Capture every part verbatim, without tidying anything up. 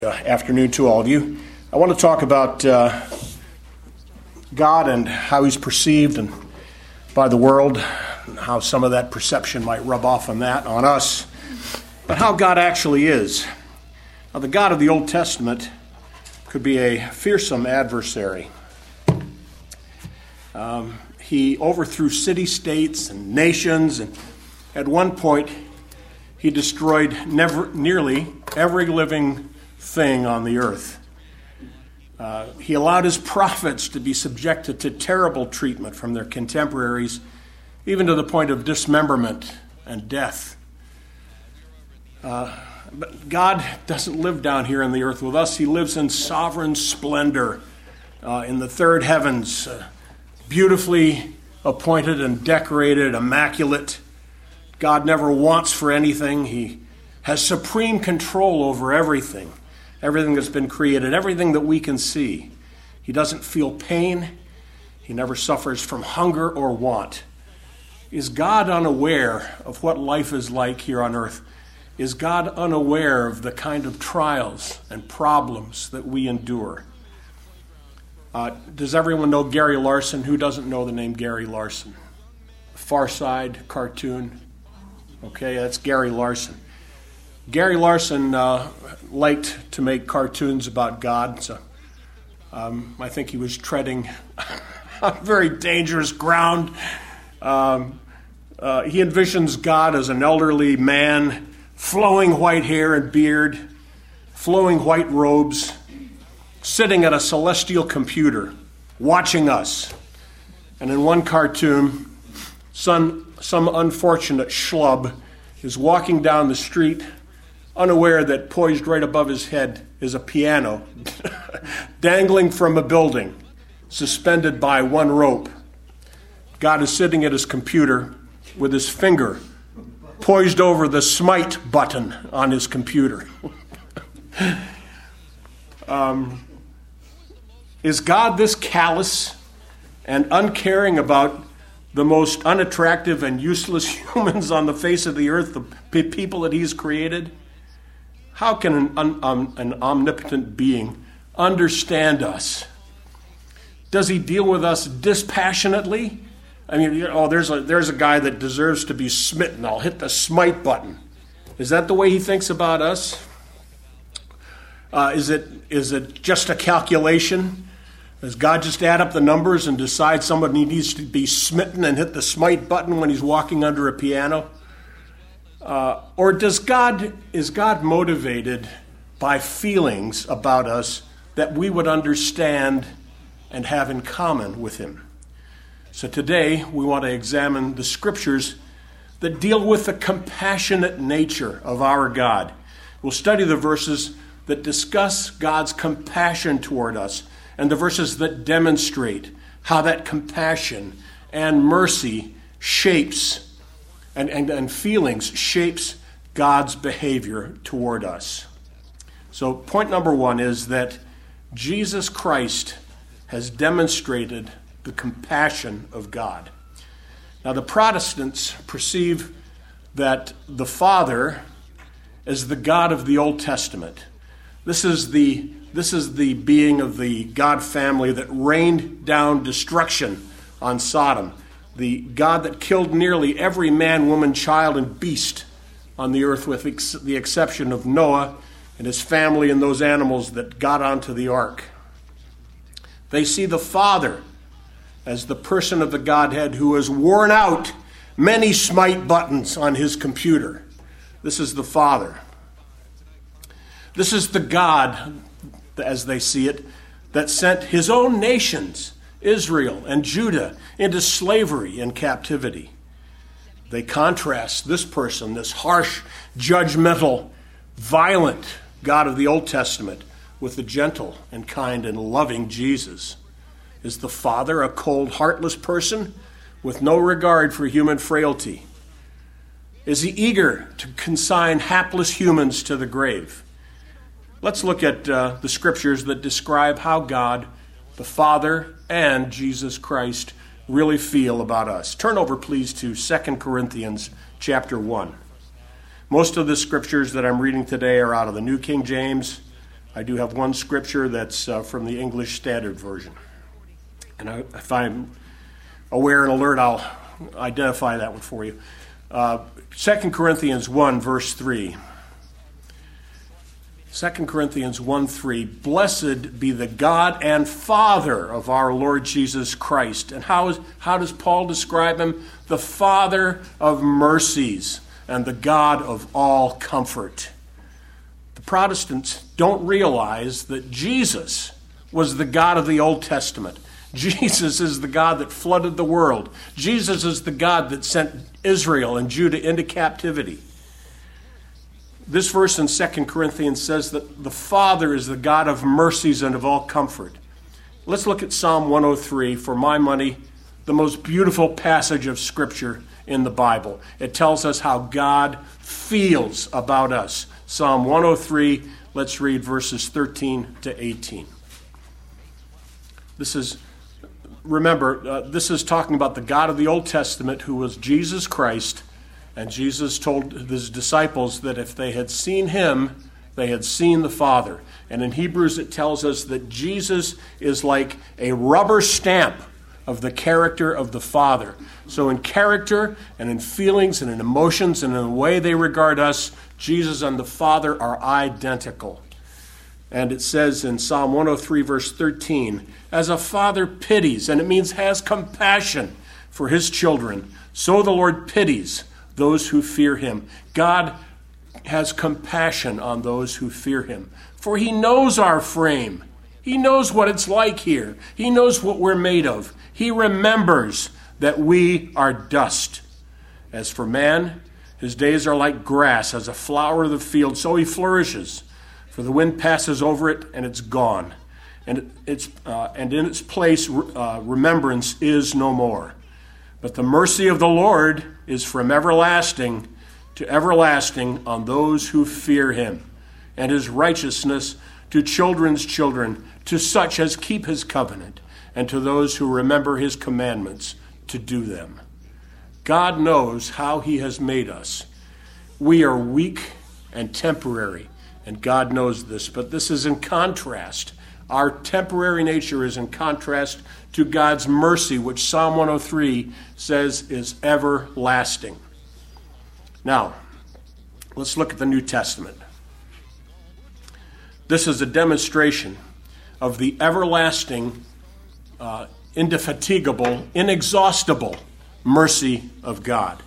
Uh, afternoon to all of you. I want to talk about uh, God and how he's perceived and by the world, and how some of that perception might rub off on that, on us, but how God actually is. Now, the God of the Old Testament could be a fearsome adversary. Um, he overthrew city-states and nations, and at one point he destroyed never, nearly every living thing on the earth. Uh, he allowed his prophets to be subjected to terrible treatment from their contemporaries, even to the point of dismemberment and death. Uh, but God doesn't live down here on the earth with us. He lives in sovereign splendor uh, in the third heavens, uh, beautifully appointed and decorated, immaculate. God never wants for anything. He has supreme control over everything. Everything that's been created, everything that we can see. He doesn't feel pain. He never suffers from hunger or want. Is God unaware of what life is like here on earth? Is God unaware of the kind of trials and problems that we endure? Uh, does everyone know Gary Larson? Who doesn't know the name Gary Larson? Far Side cartoon. Okay, that's Gary Larson. Gary Larson uh, liked to make cartoons about God, so um, I think he was treading on very dangerous ground. Um, uh, he envisions God as an elderly man, flowing white hair and beard, flowing white robes, sitting at a celestial computer, watching us. And in one cartoon, some, some unfortunate schlub is walking down the street, unaware that poised right above his head is a piano dangling from a building, suspended by one rope. God is sitting at his computer with his finger poised over the smite button on his computer. um, is God this callous and uncaring about the most unattractive and useless humans on the face of the earth, the people that he's created? How can an, um, an omnipotent being understand us? Does he deal with us dispassionately? I mean, oh, there's a, there's a guy that deserves to be smitten. I'll hit the smite button. Is that the way he thinks about us? Uh, is it is it just a calculation? Does God just add up the numbers and decide somebody needs to be smitten and hit the smite button when he's walking under a piano? Uh, or does God is God motivated by feelings about us that we would understand and have in common with him? So today we want to examine the scriptures that deal with the compassionate nature of our God. We'll study the verses that discuss God's compassion toward us and the verses that demonstrate how that compassion and mercy shapes And, and, and feelings shapes God's behavior toward us. So point number one is that Jesus Christ has demonstrated the compassion of God. Now the Protestants perceive that the Father is the God of the Old Testament. This is the, this is the being of the God family that rained down destruction on Sodom. The God that killed nearly every man, woman, child, and beast on the earth with ex- the exception of Noah and his family and those animals that got onto the ark. They see the Father as the person of the Godhead who has worn out many smite buttons on his computer. This is the Father. This is the God, as they see it, that sent his own nations, Israel and Judah, into slavery and captivity. They contrast this person, this harsh, judgmental, violent God of the Old Testament, with the gentle and kind and loving Jesus. Is the Father a cold, heartless person with no regard for human frailty? Is he eager to consign hapless humans to the grave? Let's look at uh, the scriptures that describe how God, the Father, and Jesus Christ really feel about us. Turn over, please, to Second Corinthians chapter one. Most of the scriptures that I'm reading today are out of the New King James, I do have one scripture that's uh, from the English Standard Version. And I, if I'm aware and alert, I'll identify that one for you. Uh, Second Corinthians one, verse three. Second Corinthians one, three. Blessed be the God and Father of our Lord Jesus Christ. And how, is, how does Paul describe him? The Father of mercies and the God of all comfort. The Protestants don't realize that Jesus was the God of the Old Testament. Jesus is the God that flooded the world. Jesus is the God that sent Israel and Judah into captivity. This verse in Second Corinthians says that the Father is the God of mercies and of all comfort. Let's look at Psalm one oh three, for my money, the most beautiful passage of Scripture in the Bible. It tells us how God feels about us. Psalm one oh three, let's read verses thirteen to eighteen. This is, remember, uh, this is talking about the God of the Old Testament who was Jesus Christ. And Jesus told his disciples that if they had seen him, they had seen the Father. And in Hebrews it tells us that Jesus is like a rubber stamp of the character of the Father. So in character and in feelings and in emotions and in the way they regard us, Jesus and the Father are identical. And it says in Psalm one oh three, verse thirteen, as a father pities, and it means has compassion for his children, so the Lord pities those who fear him. God has compassion on those who fear him. For he knows our frame. He knows what it's like here. He knows what we're made of. He remembers that we are dust. As for man, his days are like grass, as a flower of the field, so he flourishes. For the wind passes over it, and it's gone. And, it's, uh, and in its place, uh, remembrance is no more. But the mercy of the Lord is from everlasting to everlasting on those who fear him, and his righteousness to children's children, to such as keep his covenant, and to those who remember his commandments to do them. God knows how he has made us. We are weak and temporary, and God knows this, but this is in contrast. Our temporary nature is in contrast to God's mercy, which Psalm one oh three says is everlasting. Now, let's look at the New Testament. This is a demonstration of the everlasting, uh, indefatigable, inexhaustible mercy of God.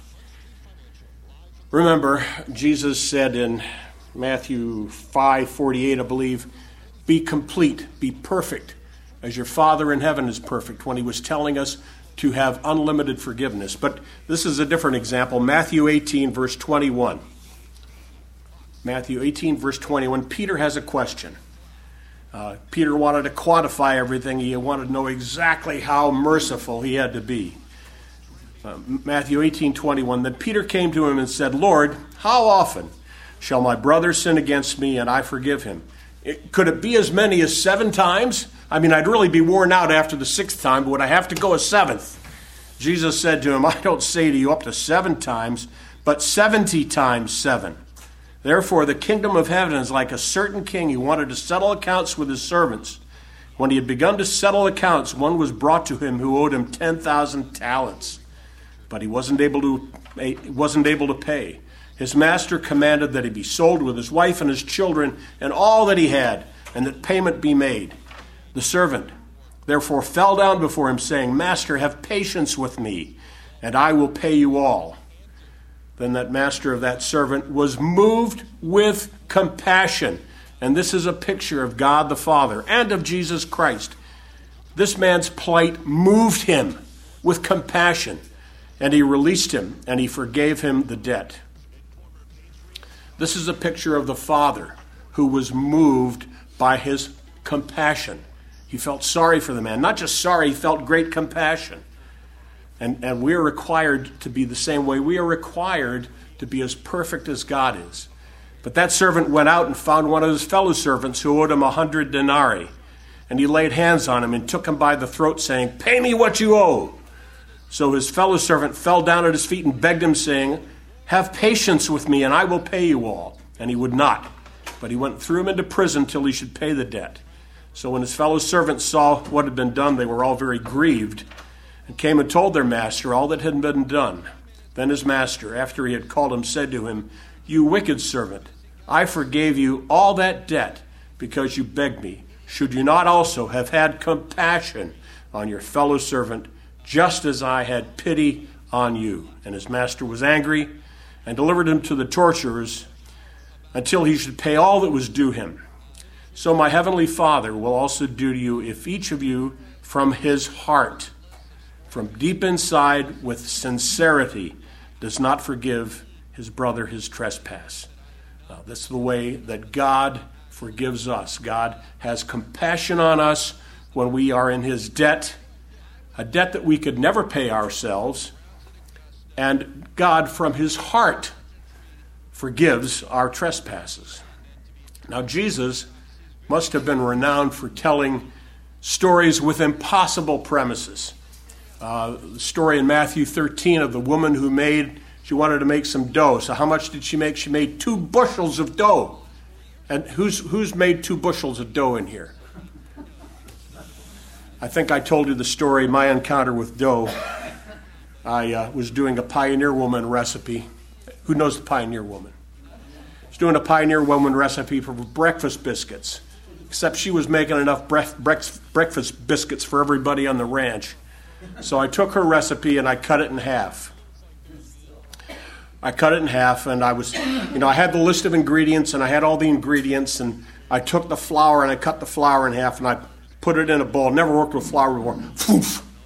Remember, Jesus said in Matthew five forty-eight, I believe, be complete, be perfect, as your Father in heaven is perfect, when he was telling us to have unlimited forgiveness. But this is a different example. Matthew eighteen, verse twenty-one. Matthew eighteen, verse twenty-one. Peter has a question. Uh, Peter wanted to quantify everything. He wanted to know exactly how merciful he had to be. Uh, Matthew eighteen, twenty-one. Then Peter came to him and said, Lord, how often shall my brother sin against me and I forgive him? It, could it be as many as seven times? I mean, I'd really be worn out after the sixth time, but would I have to go a seventh? Jesus said to him, I don't say to you up to seven times, but seventy times seven. Therefore, the kingdom of heaven is like a certain king who wanted to settle accounts with his servants. When he had begun to settle accounts, one was brought to him who owed him ten thousand talents, but he wasn't able to, he wasn't able to pay. His master commanded that he be sold with his wife and his children and all that he had, and that payment be made. The servant therefore fell down before him, saying, Master, have patience with me, and I will pay you all. Then that master of that servant was moved with compassion. And this is a picture of God the Father and of Jesus Christ. This man's plight moved him with compassion, and he released him, and he forgave him the debt. This is a picture of the Father who was moved by his compassion. He felt sorry for the man. Not just sorry, he felt great compassion. And, and we are required to be the same way. We are required to be as perfect as God is. But that servant went out and found one of his fellow servants who owed him a hundred denarii. And he laid hands on him and took him by the throat, saying, Pay me what you owe. So his fellow servant fell down at his feet and begged him, saying, Have patience with me, and I will pay you all. And he would not. but he went and threw him into prison till he should pay the debt. So when his fellow servants saw what had been done, they were all very grieved, and came and told their master all that had been done. Then his master, after he had called him, said to him, "You wicked servant, I forgave you all that debt because you begged me. Should you not also have had compassion on your fellow servant, just as I had pity on you?" And his master was angry and delivered him to the torturers until he should pay all that was due him. So my heavenly Father will also do to you if each of you from his heart, from deep inside with sincerity, does not forgive his brother his trespass. Uh, this is the way that God forgives us. God has compassion on us when we are in his debt, a debt that we could never pay ourselves, and God from his heart forgives our trespasses. Now Jesus must have been renowned for telling stories with impossible premises. Uh, the story in Matthew thirteen of the woman who made, she wanted to make some dough. So how much did she make? She made two bushels of dough. And who's who's made two bushels of dough in here? I think I told you the story, my encounter with dough. I uh, was doing a Pioneer Woman recipe. Who knows the Pioneer Woman? I was doing a Pioneer Woman recipe for breakfast biscuits. Except she was making enough bref- brex- breakfast biscuits for everybody on the ranch. So I took her recipe and I cut it in half. I cut it in half and I was, you know, I had the list of ingredients and I had all the ingredients and I took the flour and I cut the flour in half and I put it in a bowl. Never worked with flour before.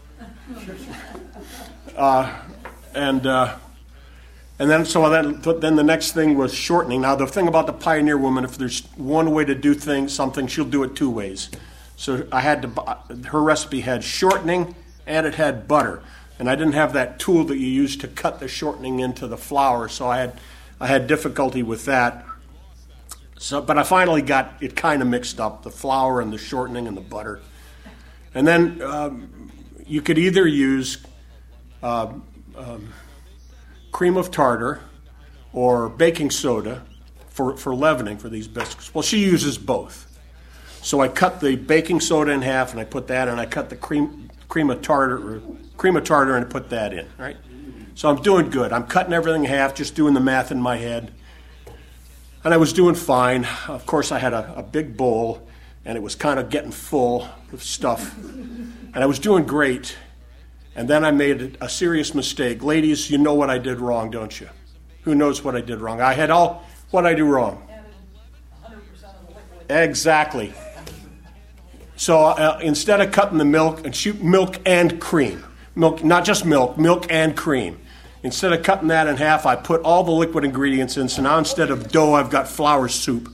uh, and uh, and then so then then the next thing was shortening. Now the thing about the Pioneer Woman, if there's one way to do things, something, she'll do it two ways. So I had to. Her recipe had shortening and it had butter. And I didn't have that tool that you use to cut the shortening into the flour, so I had I had difficulty with that. So, but I finally got it kind of mixed up, the flour and the shortening and the butter. And then um, you could either use uh, um, cream of tartar or baking soda for, for leavening for these biscuits. Well, she uses both. So I cut the baking soda in half and I put that in. And I cut the cream cream of tartar or cream of tartar and put that in, right? So I'm doing good. I'm cutting everything in half, just doing the math in my head. And I was doing fine. Of course, I had a, a big bowl, and it was kind of getting full of stuff. And I was doing great. And then I made a serious mistake. Ladies, you know what I did wrong, don't you? Who knows what I did wrong? I had all, what I do wrong? Exactly. So uh, instead of cutting the milk, and shoot milk and cream, milk, not just milk, milk and cream. Instead of cutting that in half, I put all the liquid ingredients in. So now instead of dough, I've got flour soup.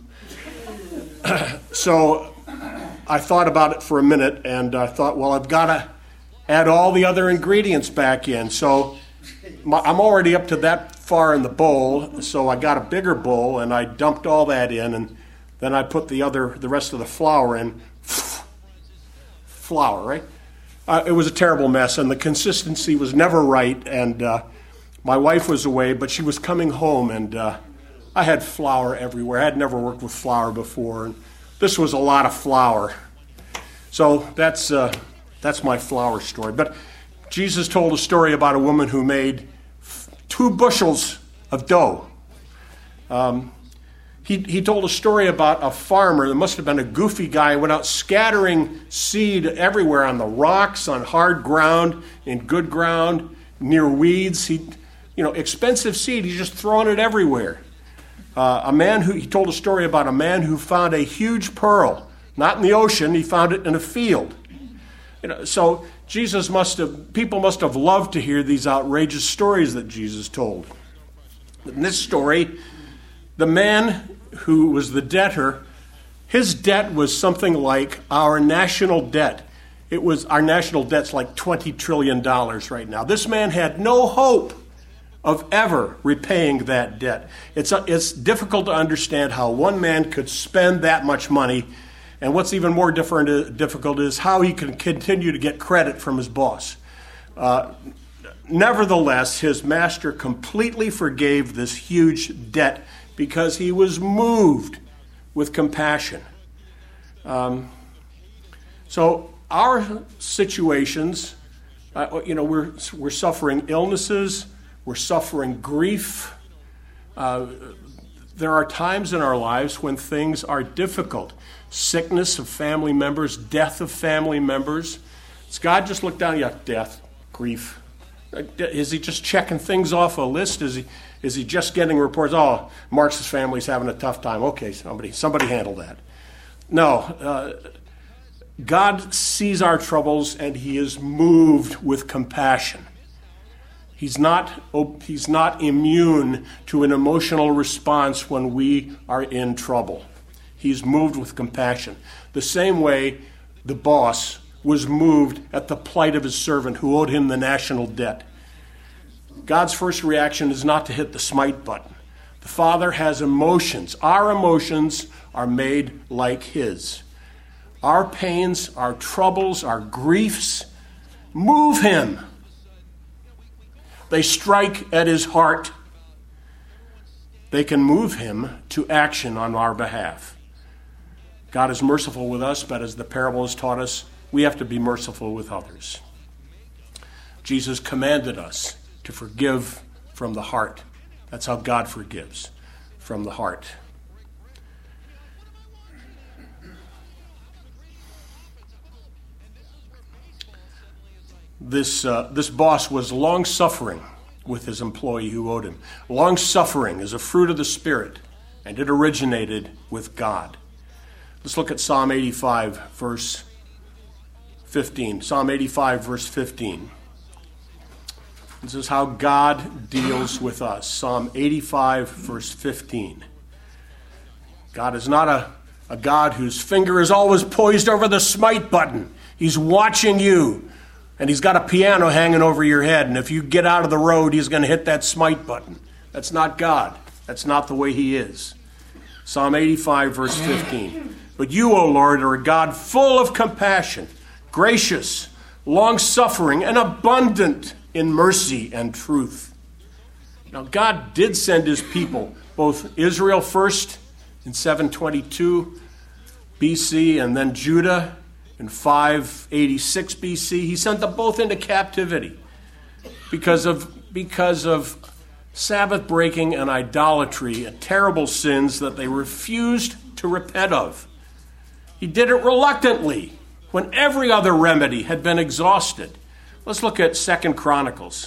So I thought about it for a minute, and I thought, well, I've got to add all the other ingredients back in. So my, I'm already up to that far in the bowl, so I got a bigger bowl, and I dumped all that in, and then I put the other, the rest of the flour in. Flour, right? Uh, it was a terrible mess, and the consistency was never right, and uh, my wife was away, but she was coming home, and uh, I had flour everywhere. I had never worked with flour before, and this was a lot of flour. So that's uh, that's my flour story. But Jesus told a story about a woman who made two bushels of dough. Um, he, he told a story about a farmer. There must have been a goofy guy who went out scattering seed everywhere on the rocks, on hard ground, in good ground, near weeds. He, you know, expensive seed. He's just throwing it everywhere. Uh, a man who he told a story about a man who found a huge pearl, not in the ocean. He found it in a field. You know, so Jesus must have, people must have loved to hear these outrageous stories that Jesus told. In this story, the man who was the debtor, his debt was something like our national debt. It was, our national debt's like twenty trillion dollars right now. This man had no hope of ever repaying that debt. It's a, it's difficult to understand how one man could spend that much money, and what's even more different, difficult is how he can continue to get credit from his boss. Uh, nevertheless, his master completely forgave this huge debt because he was moved with compassion. Um, so our situations, uh, you know, we're we're suffering illnesses, we're suffering grief. Uh, there are times in our lives when things are difficult. Sickness of family members, death of family members. Does God just look down? Yeah, death, grief. Is he just checking things off a list? Is he is he just getting reports? Oh, Mark's family's having a tough time. Okay, somebody somebody handle that. No, uh, God sees our troubles and he is moved with compassion. He's not he's not immune to an emotional response when we are in trouble. He's moved with compassion. The same way the boss was moved at the plight of his servant who owed him the national debt. God's first reaction is not to hit the smite button. The Father has emotions. Our emotions are made like his. Our pains, our troubles, our griefs move him. They strike at his heart. They can move him to action on our behalf. God is merciful with us, but as the parable has taught us, we have to be merciful with others. Jesus commanded us to forgive from the heart. That's how God forgives, from the heart. This, uh, this boss was long-suffering with his employee who owed him. Long-suffering is a fruit of the Spirit, and it originated with God. Let's look at Psalm eighty-five, verse fifteen. Psalm eighty-five, verse fifteen. This is how God deals with us. Psalm eighty-five, verse fifteen. God is not a, a God whose finger is always poised over the smite button. He's watching you, and he's got a piano hanging over your head, and if you get out of the road, he's going to hit that smite button. That's not God. That's not the way he is. Psalm eighty-five, verse fifteen. But you, O Lord, are a God full of compassion, gracious, long-suffering, and abundant in mercy and truth. Now, God did send his people, both Israel first in seven twenty-two B C and then Judah in five eighty-six B C. He sent them both into captivity because of, because of Sabbath breaking and idolatry, and terrible sins that they refused to repent of. He did it reluctantly when every other remedy had been exhausted. Let's look at Second Chronicles.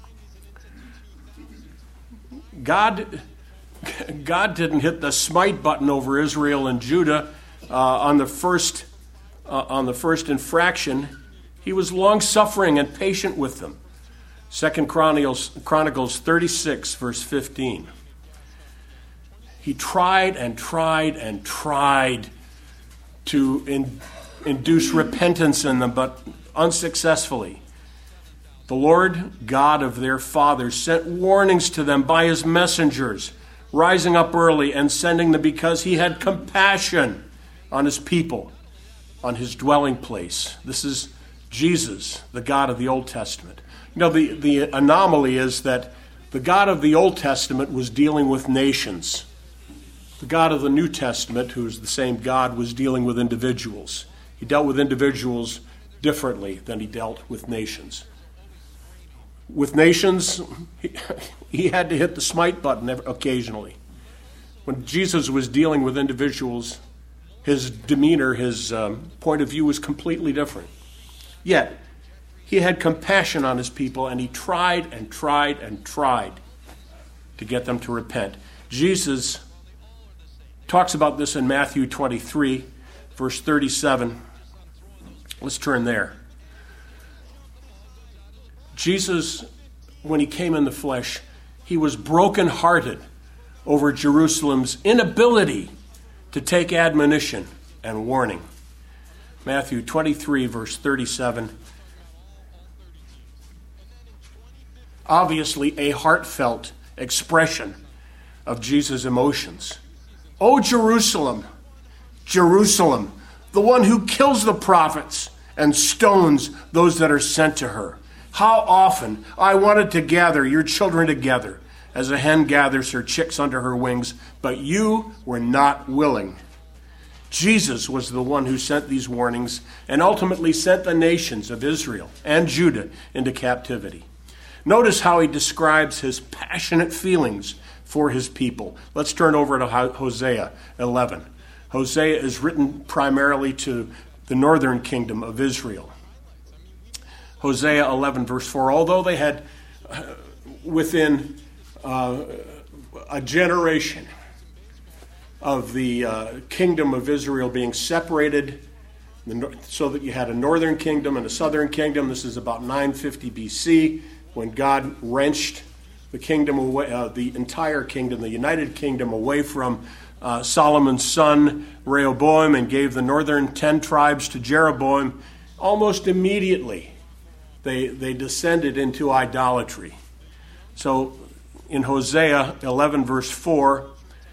God, God didn't hit the smite button over Israel and Judah uh, on the first uh, on the first infraction. He was long-suffering and patient with them. Second Chronicles, Chronicles thirty-six, verse fifteen. He tried and tried and tried to in, induce repentance in them, but unsuccessfully. The Lord God of their fathers sent warnings to them by his messengers, rising up early and sending them because he had compassion on his people, on his dwelling place. This is Jesus, the God of the Old Testament. You know, the, the anomaly is that the God of the Old Testament was dealing with nations. The God of the New Testament, who is the same God, was dealing with individuals. He dealt with individuals differently than he dealt with nations. With nations, he, he had to hit the smite button occasionally. When Jesus was dealing with individuals, his demeanor, his um, point of view was completely different. Yet, he had compassion on his people, and he tried and tried and tried to get them to repent. Jesus talks about this in Matthew twenty-three, verse thirty-seven. Let's turn there. Jesus, when he came in the flesh, he was brokenhearted over Jerusalem's inability to take admonition and warning. Matthew twenty-three, verse thirty-seven. Obviously, a heartfelt expression of Jesus' emotions. O Jerusalem, Jerusalem, the one who kills the prophets and stones those that are sent to her. How often I wanted to gather your children together as a hen gathers her chicks under her wings, but you were not willing. Jesus was the one who sent these warnings and ultimately sent the nations of Israel and Judah into captivity. Notice how he describes his passionate feelings for his people. Let's turn over to Hosea eleven. Hosea is written primarily to the northern kingdom of Israel. Hosea eleven, verse four, although they had uh, within uh, a generation of the uh, kingdom of Israel being separated, so that you had a northern kingdom and a southern kingdom. This is about nine fifty B C, when God wrenched the kingdom away, uh, the entire kingdom, the United Kingdom, away from uh, Solomon's son Rehoboam, and gave the northern ten tribes to Jeroboam. Almost immediately, they they descended into idolatry. So, in Hosea eleven, verse four.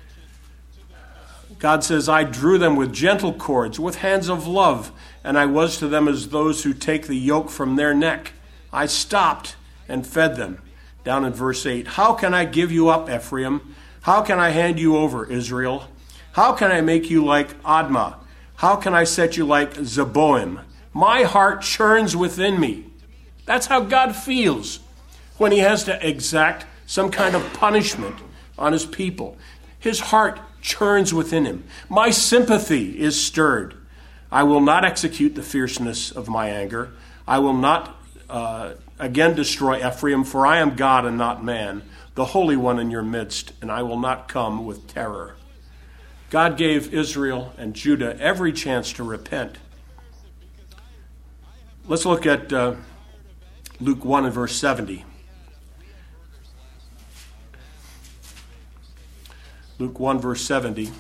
God says, I drew them with gentle cords, with hands of love, and I was to them as those who take the yoke from their neck. I stopped and fed them. Down in verse eight, how can I give you up, Ephraim? How can I hand you over, Israel? How can I make you like Admah? How can I set you like Zeboim? My heart churns within me. That's how God feels when he has to exact some kind of punishment on his people. His heart churns within him. My sympathy is stirred. I will not execute the fierceness of my anger. I will not uh, again destroy Ephraim, for I am God and not man, the Holy One in your midst, and I will not come with terror. God gave Israel and Judah every chance to repent. Let's look at uh, Luke one and verse seventy. Luke one, verse seventy.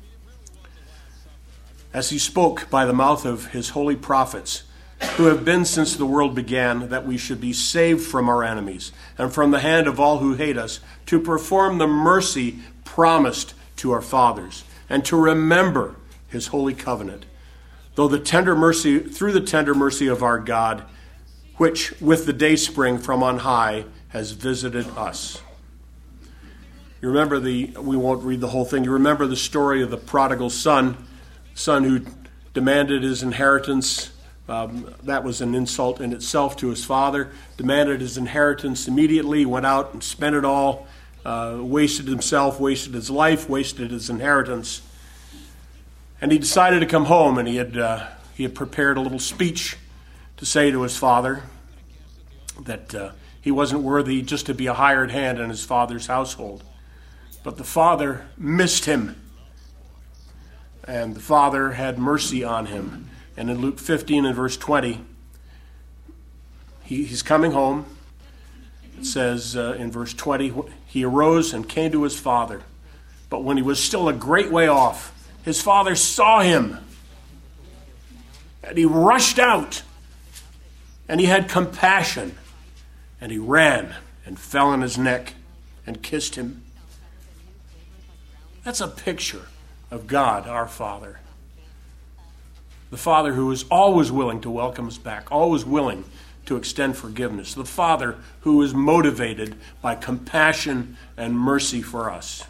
As he spoke by the mouth of his holy prophets, who have been since the world began, that we should be saved from our enemies and from the hand of all who hate us, to perform the mercy promised to our fathers, and to remember his holy covenant, though the tender mercy, through the tender mercy of our God, which with the dayspring from on high has visited us. You remember the, we won't read the whole thing, you remember the story of the prodigal son, son who demanded his inheritance. Um, that was an insult in itself to his father. Demanded his inheritance immediately, went out and spent it all, uh, wasted himself, wasted his life, wasted his inheritance. And he decided to come home, and he had uh, he had prepared a little speech to say to his father that uh, he wasn't worthy just to be a hired hand in his father's household. But the father missed him, and the father had mercy on him. And in Luke fifteen and verse twenty, he, he's coming home. It says uh, in verse twenty, he arose and came to his father. But when he was still a great way off, his father saw him, and he rushed out, and he had compassion, and he ran and fell on his neck and kissed him. That's a picture of God, our Father. The Father who is always willing to welcome us back, always willing to extend forgiveness. The Father who is motivated by compassion and mercy for us.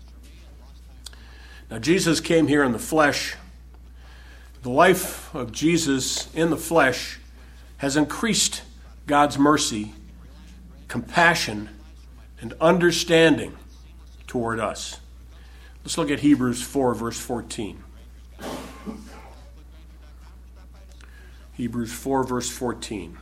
Now, Jesus came here in the flesh. The life of Jesus in the flesh has increased God's mercy, compassion, and understanding toward us. Let's look at Hebrews four, verse fourteen. Hebrews four, verse fourteen.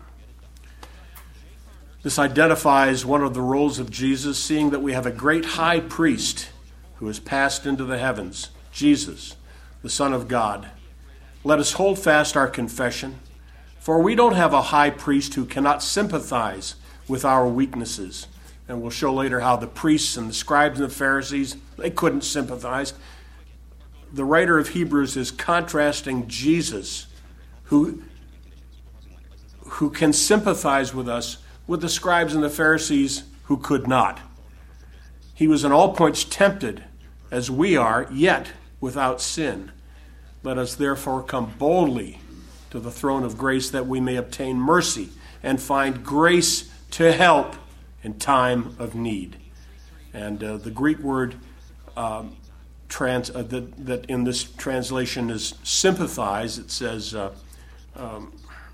This identifies one of the roles of Jesus, seeing that we have a great high priest who has passed into the heavens, Jesus, the Son of God. Let us hold fast our confession, for we don't have a high priest who cannot sympathize with our weaknesses. And we'll show later how the priests and the scribes and the Pharisees, they couldn't sympathize. The writer of Hebrews is contrasting Jesus, who, who can sympathize with us, with the scribes and the Pharisees who could not. He was in all points tempted as we are, yet without sin. Let us therefore come boldly to the throne of grace, that we may obtain mercy and find grace to help in time of need. And uh, the Greek word um, trans uh, that, that in this translation is sympathize. It says uh, um,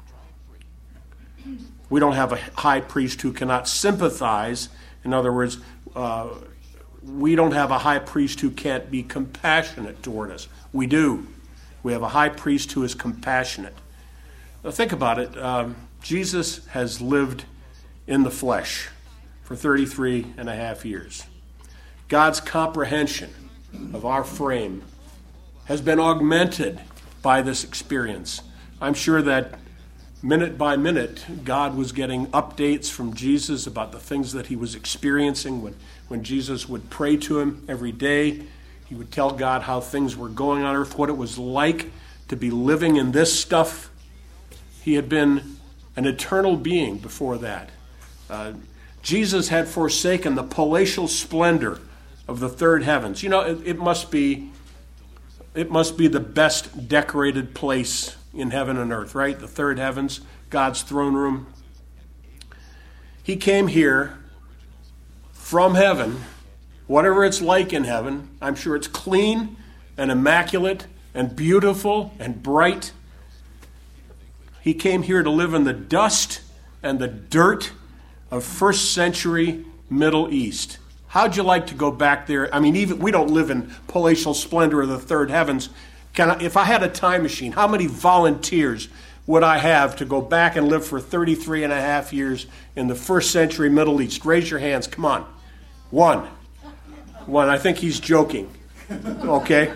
we don't have a high priest who cannot sympathize. In other words, uh, we don't have a high priest who can't be compassionate toward us. We do. We have a high priest who is compassionate. Now think about it. Um, Jesus has lived in the flesh for thirty-three and a half years. God's comprehension of our frame has been augmented by this experience. I'm sure that minute by minute, God was getting updates from Jesus about the things that he was experiencing. When, when Jesus would pray to him every day, he would tell God how things were going on earth, what it was like to be living in this stuff. He had been an eternal being before that. Uh, Jesus had forsaken the palatial splendor of the third heavens. You know, it, it must be, it must be the best decorated place in heaven and earth, right? The third heavens, God's throne room. He came here from heaven, whatever it's like in heaven. I'm sure it's clean and immaculate and beautiful and bright. He came here to live in the dust and the dirt of first century Middle East. How'd you like to go back there? I mean, even we don't live in palatial splendor of the third heavens. Can I, if I had a time machine, how many volunteers would I have to go back and live for thirty-three and a half years in the first century Middle East? Raise your hands. Come on. One. One. I think he's joking. Okay.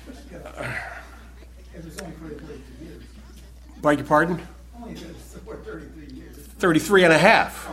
Beg your pardon? thirty-three and a half.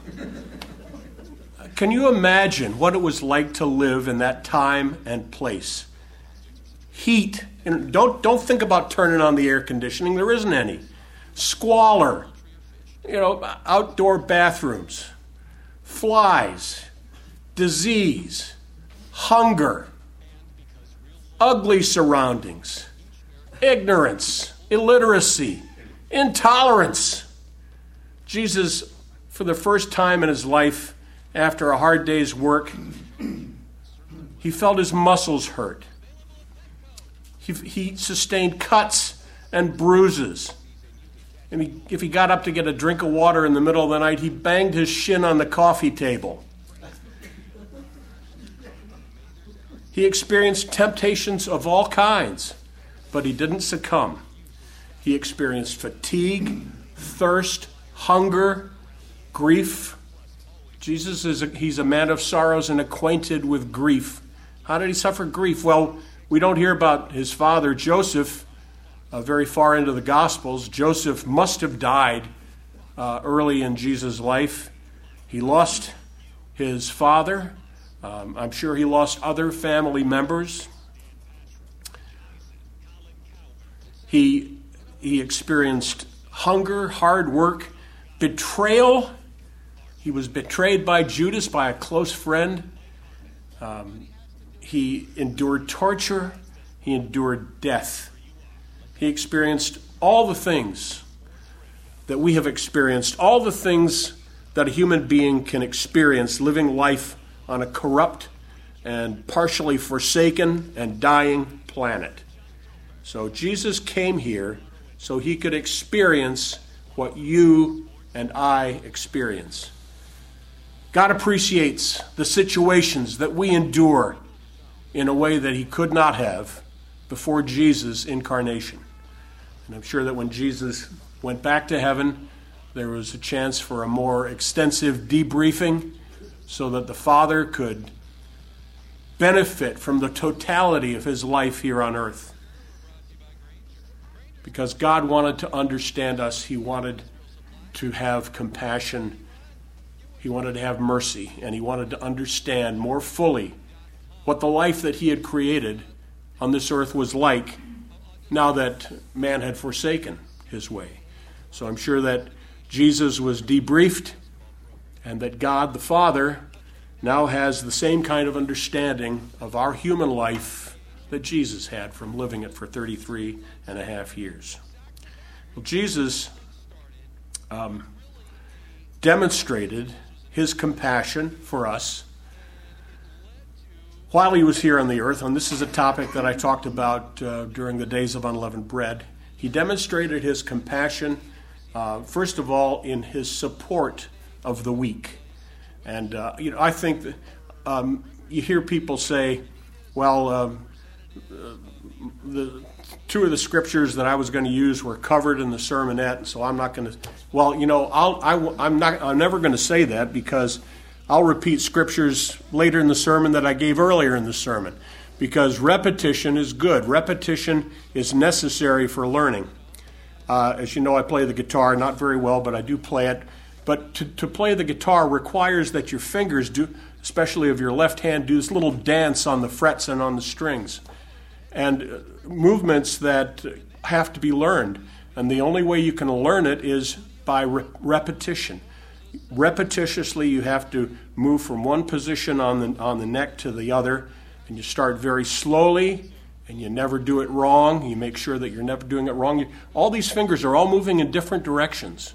Can you imagine what it was like to live in that time and place? Heat. And don't, don't think about turning on the air conditioning. There isn't any. Squalor. You know, outdoor bathrooms. Flies. Disease. Hunger. Ugly surroundings. Ignorance. Illiteracy. Intolerance. Jesus, for the first time in his life, after a hard day's work, he felt his muscles hurt. He, he sustained cuts and bruises. And he, if he got up to get a drink of water in the middle of the night, he banged his shin on the coffee table. He experienced temptations of all kinds, but he didn't succumb. He experienced fatigue, thirst, hunger, grief. Jesus is a, he's a man of sorrows and acquainted with grief. How did he suffer grief? Well, we don't hear about his father, Joseph, uh, very far into the Gospels. Joseph must have died uh, early in Jesus' life. He lost his father. Um, I'm sure he lost other family members. He, he experienced hunger, hard work, betrayal. He was betrayed by Judas, by a close friend. Um, he endured torture. He endured death. He experienced all the things that we have experienced, all the things that a human being can experience living life on a corrupt and partially forsaken and dying planet. So Jesus came here so he could experience what you and I experience. God appreciates the situations that we endure in a way that he could not have before Jesus' incarnation. And I'm sure that when Jesus went back to heaven, there was a chance for a more extensive debriefing so that the Father could benefit from the totality of his life here on earth. Because God wanted to understand us. He wanted to have compassion. He wanted to have mercy. And he wanted to understand more fully what the life that he had created on this earth was like now that man had forsaken his way. So I'm sure that Jesus was debriefed and that God the Father now has the same kind of understanding of our human life that Jesus had from living it for thirty-three and a half years. Well, Jesus um, demonstrated his compassion for us while he was here on the earth, and this is a topic that I talked about uh, during the days of unleavened bread, he demonstrated his compassion, uh, first of all, in his support of the weak. And, uh, you know, I think that um, you hear people say, well, um, uh, the two of the scriptures that I was going to use were covered in the sermonette, so I'm not going to. Well, you know, I'll, I, I'm not. I'm never going to say that, because I'll repeat scriptures later in the sermon that I gave earlier in the sermon, because repetition is good. Repetition is necessary for learning. Uh, as you know, I play the guitar, not very well, but I do play it. But to, to play the guitar requires that your fingers do, especially of your left hand, do this little dance on the frets and on the strings. And movements that have to be learned. And the only way you can learn it is by re- repetition. Repetitiously, you have to move from one position on the on the neck to the other, and you start very slowly, and you never do it wrong. You make sure that you're never doing it wrong. You, all these fingers are all moving in different directions,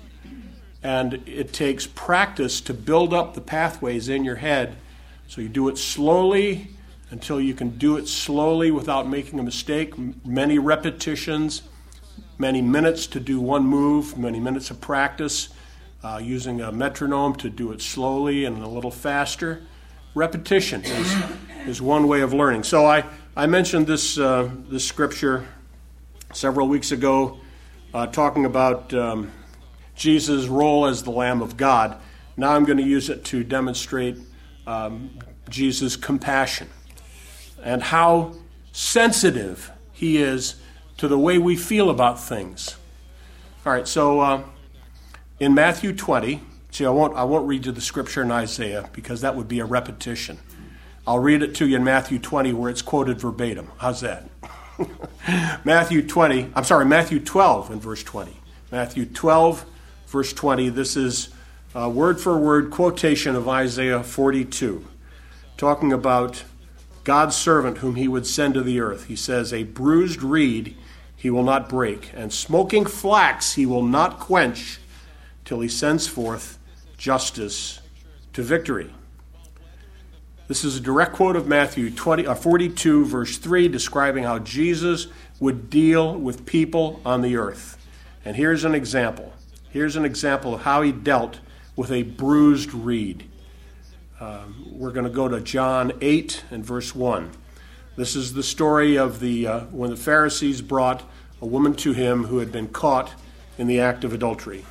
and it takes practice to build up the pathways in your head. So you do it slowly until you can do it slowly without making a mistake. Many repetitions, many minutes to do one move, many minutes of practice. Uh, using a metronome to do it slowly and a little faster. Repetition is, is one way of learning. So I, I mentioned this, uh, this scripture several weeks ago, uh, talking about um, Jesus' role as the Lamb of God. Now I'm going to use it to demonstrate um, Jesus' compassion and how sensitive he is to the way we feel about things. All right, so... Uh, In Matthew twenty, see, I won't, I won't read you the scripture in Isaiah because that would be a repetition. I'll read it to you in Matthew twenty where it's quoted verbatim. How's that? Matthew twenty, I'm sorry, Matthew twelve and verse twenty. Matthew twelve, verse twenty, this is a word-for-word quotation of Isaiah forty-two, talking about God's servant whom he would send to the earth. He says, a bruised reed he will not break, and smoking flax he will not quench, till he sends forth justice to victory. This is a direct quote of Matthew twenty, uh, forty-two, verse three, describing how Jesus would deal with people on the earth. And here's an example. Here's an example of how he dealt with a bruised reed. Um, we're going to go to John eight and verse one. This is the story of the uh, when the Pharisees brought a woman to him who had been caught in the act of adultery.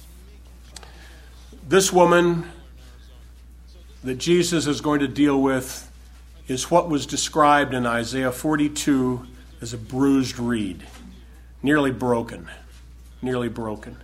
This woman that Jesus is going to deal with is what was described in Isaiah forty-two as a bruised reed, nearly broken, nearly broken.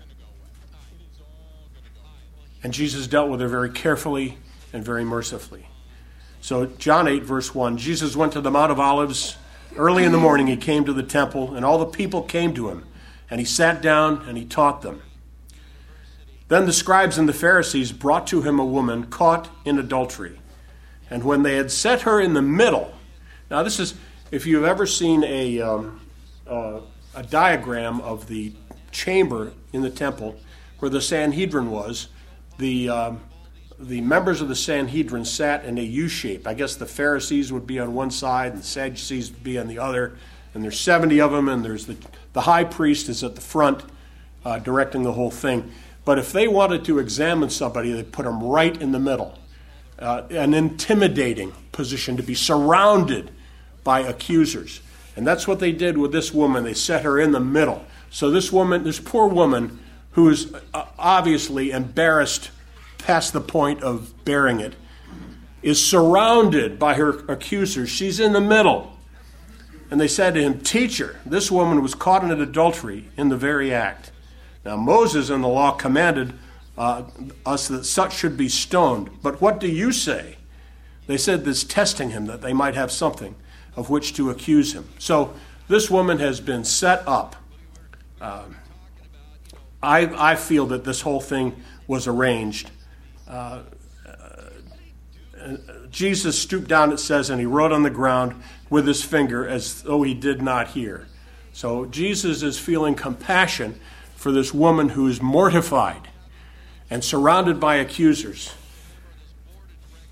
And Jesus dealt with her very carefully and very mercifully. So John eight, verse one, Jesus went to the Mount of Olives. Early in the morning he came to the temple, and all the people came to him, and he sat down and he taught them. Then the scribes and the Pharisees brought to him a woman caught in adultery. And when they had set her in the middle, now this is, if you've ever seen a, um, uh, a diagram of the chamber in the temple where the Sanhedrin was, the, um, the members of the Sanhedrin sat in a U shape. I guess the Pharisees would be on one side and the Sadducees would be on the other. And there's seventy of them, and there's the, the high priest is at the front uh, directing the whole thing. But if they wanted to examine somebody, they put them right in the middle. Uh, an intimidating position to be surrounded by accusers. And that's what they did with this woman. They set her in the middle. So this woman, this poor woman, who is uh, obviously embarrassed past the point of bearing it, is surrounded by her accusers. She's in the middle. And they said to him, "Teacher, this woman was caught in adultery in the very act. Now, Moses in the law commanded uh, us that such should be stoned. But what do you say?" They said this, testing him, that they might have something of which to accuse him. So this woman has been set up. Um, I, I feel that this whole thing was arranged. Uh, uh, Jesus stooped down, it says, and he wrote on the ground with his finger as though he did not hear. So Jesus is feeling compassion for this woman who is mortified and surrounded by accusers.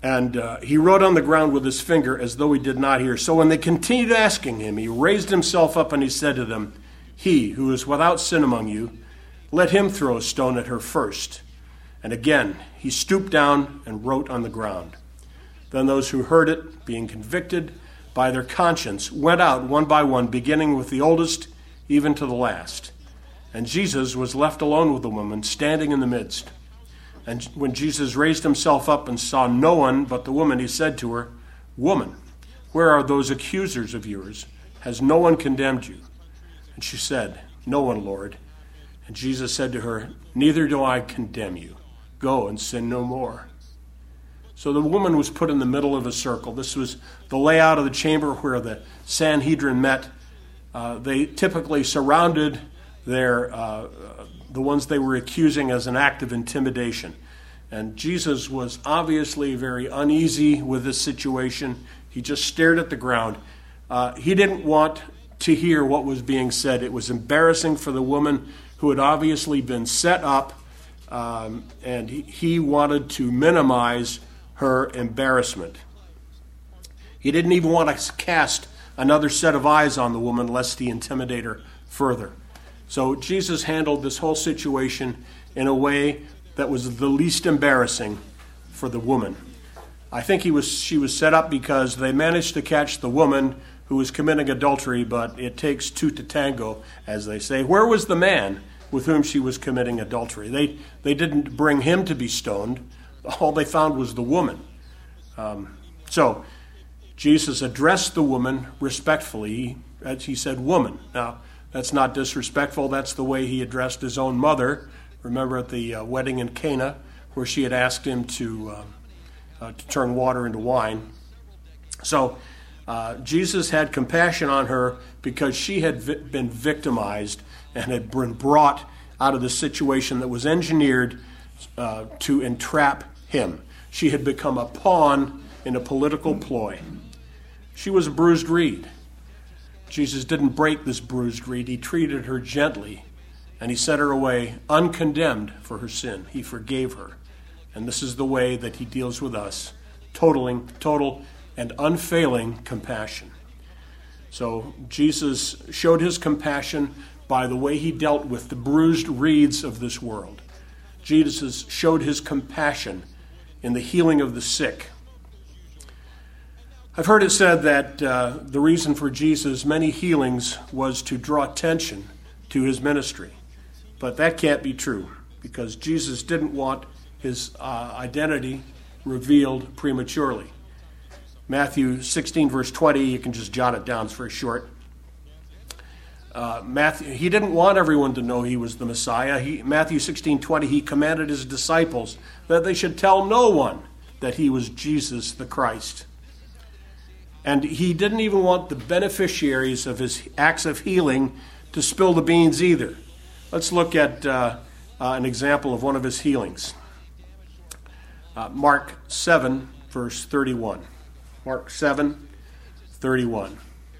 And uh, he wrote on the ground with his finger as though he did not hear. So when they continued asking him, he raised himself up and he said to them, "He who is without sin among you, let him throw a stone at her first." And again he stooped down and wrote on the ground. Then those who heard it, being convicted by their conscience, went out one by one, beginning with the oldest, even to the last. And Jesus was left alone with the woman, standing in the midst. And when Jesus raised himself up and saw no one but the woman, he said to her, "Woman, where are those accusers of yours? Has no one condemned you?" And she said, "No one, Lord." And Jesus said to her, "Neither do I condemn you. Go and sin no more." So the woman was put in the middle of a circle. This was the layout of the chamber where the Sanhedrin met. Uh, they typically surrounded their uh, the ones they were accusing as an act of intimidation. And Jesus was obviously very uneasy with this situation. He just stared at the ground. Uh, he didn't want to hear what was being said. It was embarrassing for the woman who had obviously been set up, um, and he, he wanted to minimize her embarrassment. He didn't even want to cast another set of eyes on the woman lest he intimidate her further. So Jesus handled this whole situation in a way that was the least embarrassing for the woman. I think he was she was set up because they managed to catch the woman who was committing adultery, but it takes two to tango, as they say. Where was the man with whom she was committing adultery? They they didn't bring him to be stoned. All they found was the woman. Um, so Jesus addressed the woman respectfully. As he said, "Woman." Now, that's not disrespectful. That's the way he addressed his own mother. Remember at the uh, wedding in Cana, where she had asked him to, uh, uh, to turn water into wine. So uh, Jesus had compassion on her because she had vi- been victimized and had been brought out of the situation that was engineered uh, to entrap him. She had become a pawn in a political ploy. She was a bruised reed. Jesus didn't break this bruised reed. He treated her gently, and he sent her away uncondemned for her sin. He forgave her. And this is the way that he deals with us, totaling, total and unfailing compassion. So Jesus showed his compassion by the way he dealt with the bruised reeds of this world. Jesus showed his compassion in the healing of the sick. I've heard it said that uh, the reason for Jesus' many healings was to draw attention to his ministry. But that can't be true, because Jesus didn't want his uh, identity revealed prematurely. Matthew sixteen, verse twenty, you can just jot it down, it's very short. Uh, Matthew, he didn't want everyone to know he was the Messiah. He, Matthew sixteen, twenty, he commanded his disciples that they should tell no one that he was Jesus the Christ. And he didn't even want the beneficiaries of his acts of healing to spill the beans either. Let's look at uh, uh, an example of one of his healings. Uh, Mark seven, verse thirty-one. Mark seven, thirty-one.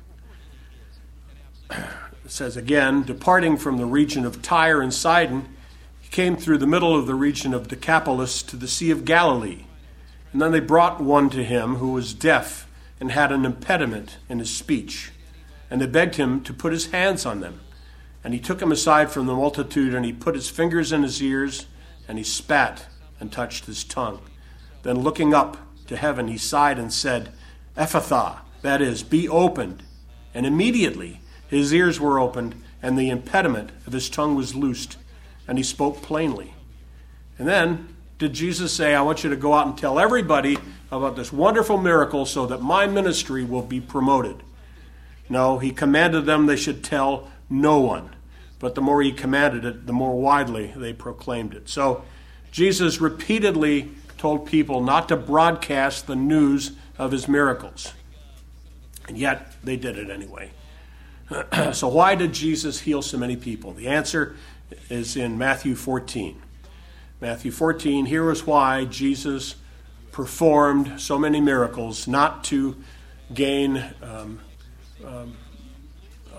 It says again, departing from the region of Tyre and Sidon, he came through the middle of the region of Decapolis to the Sea of Galilee. And then they brought one to him who was deaf and had an impediment in his speech. And they begged him to put his hands on them. And he took him aside from the multitude, and he put his fingers in his ears, and he spat and touched his tongue. Then looking up to heaven, he sighed and said, "Ephphatha," that is, be opened. And immediately his ears were opened, and the impediment of his tongue was loosed, and he spoke plainly. And then did Jesus say, "I want you to go out and tell everybody about this wonderful miracle so that my ministry will be promoted"? No, he commanded them they should tell no one. But the more he commanded it, the more widely they proclaimed it. So Jesus repeatedly told people not to broadcast the news of his miracles. And yet they did it anyway. So why did Jesus heal so many people? The answer is in Matthew fourteen. Matthew fourteen, here is why Jesus performed so many miracles, not to gain, um, um, uh,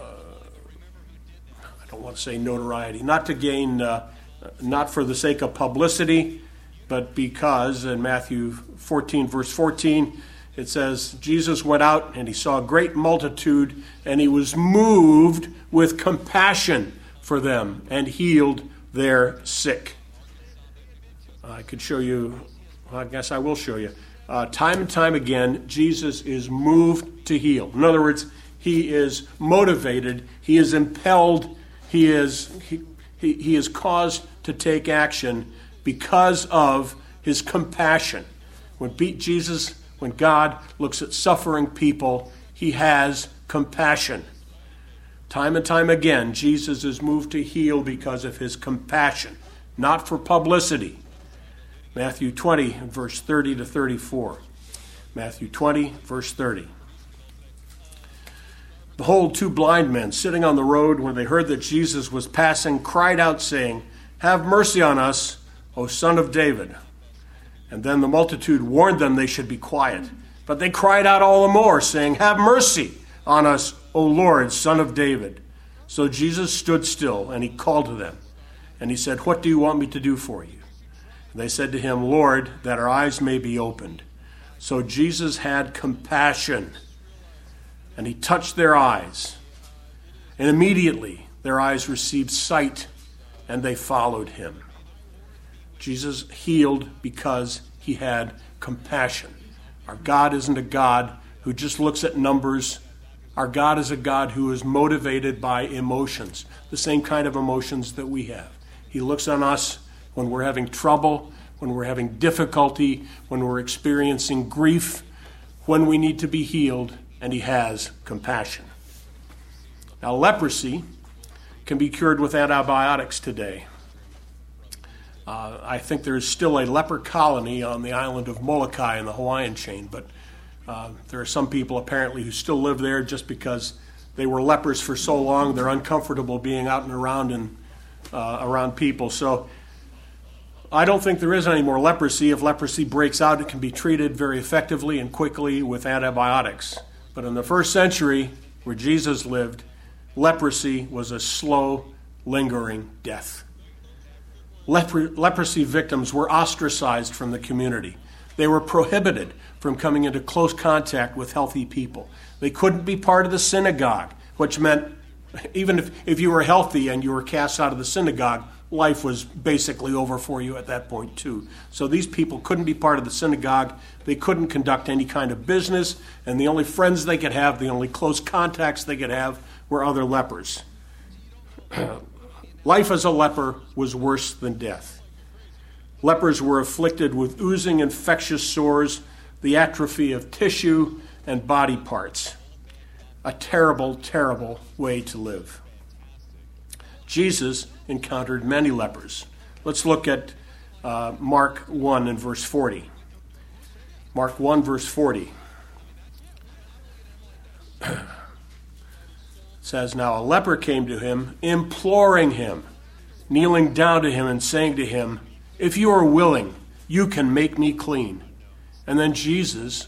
I don't want to say notoriety, not to gain, uh, not for the sake of publicity, but because in Matthew fourteen, verse fourteen, it says, Jesus went out and he saw a great multitude, and he was moved with compassion for them and healed their sick. I could show you, well, I guess I will show you. Uh, time and time again, Jesus is moved to heal. In other words, he is motivated, he is impelled, he is he, he, he is caused to take action because of his compassion. When Jesus, when God looks at suffering people, he has compassion. Time and time again, Jesus is moved to heal because of his compassion, not for publicity. Matthew twenty, verse thirty to thirty-four. Matthew twenty, verse thirty. Behold, two blind men sitting on the road, when they heard that Jesus was passing, cried out, saying, Have mercy on us, O Son of David. And then the multitude warned them they should be quiet. But they cried out all the more, saying, Have mercy on us, O Lord, Son of David. So Jesus stood still, and he called to them. And he said, What do you want me to do for you? And they said to him, Lord, that our eyes may be opened. So Jesus had compassion, and he touched their eyes. And immediately their eyes received sight, and they followed him. Jesus healed because he had compassion. Our God isn't a God who just looks at numbers. Our God is a God who is motivated by emotions, the same kind of emotions that we have. He looks on us when we're having trouble, when we're having difficulty, when we're experiencing grief, when we need to be healed, and he has compassion. Now, leprosy can be cured with antibiotics today. Uh, I think there is still a leper colony on the island of Molokai in the Hawaiian chain, but uh, there are some people apparently who still live there just because they were lepers for so long. They're uncomfortable being out and around and uh, around people. So I don't think there is any more leprosy. If leprosy breaks out, it can be treated very effectively and quickly with antibiotics. But in the first century, where Jesus lived, leprosy was a slow, lingering death. Lepr- leprosy victims were ostracized from the community. They were prohibited from coming into close contact with healthy people. They couldn't be part of the synagogue, which meant even if, if you were healthy and you were cast out of the synagogue, life was basically over for you at that point too. So these people couldn't be part of the synagogue. They couldn't conduct any kind of business, and the only friends they could have, the only close contacts they could have, were other lepers. Life as a leper was worse than death. Lepers were afflicted with oozing infectious sores, the atrophy of tissue and body parts. A terrible, terrible way to live. Jesus encountered many lepers. Let's look at uh, Mark one and verse forty. Mark one, verse forty. It says, Now a leper came to him, imploring him, kneeling down to him and saying to him, If you are willing, you can make me clean. And then Jesus,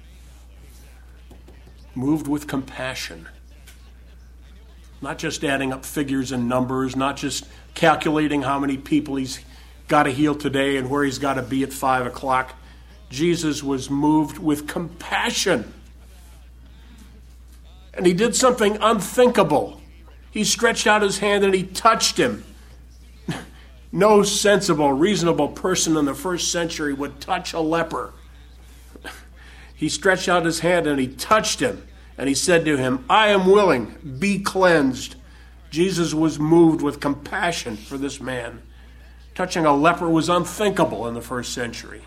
moved with compassion, not just adding up figures and numbers, not just calculating how many people he's got to heal today and where he's got to be at five o'clock. Jesus was moved with compassion. And he did something unthinkable. He stretched out his hand and he touched him. No sensible, reasonable person in the first century would touch a leper. He stretched out his hand and he touched him. And he said to him, I am willing, be cleansed. Jesus was moved with compassion for this man. Touching a leper was unthinkable in the first century.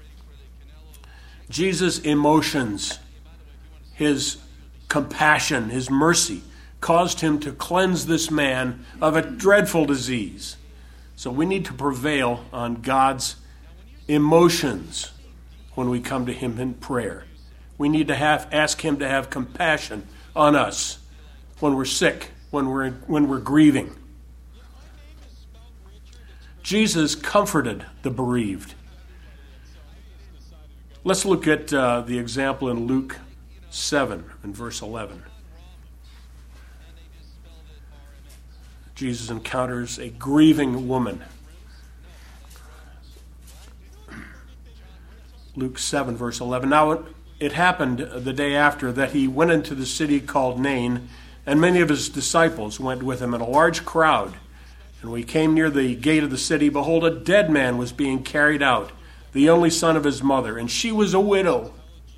Jesus' emotions, his compassion, his mercy, caused him to cleanse this man of a dreadful disease. So we need to prevail on God's emotions when we come to him in prayer. We need to have ask him to have compassion on us when we're sick, when we're when we're grieving. Jesus comforted the bereaved. Let's look at uh, the example in Luke seven and verse eleven. Jesus encounters a grieving woman. Luke seven, verse eleven. Now it, it happened the day after that he went into the city called Nain, and many of his disciples went with him, and a large crowd. And when he came near the gate of the city, behold, a dead man was being carried out, the only son of his mother, and she was a widow.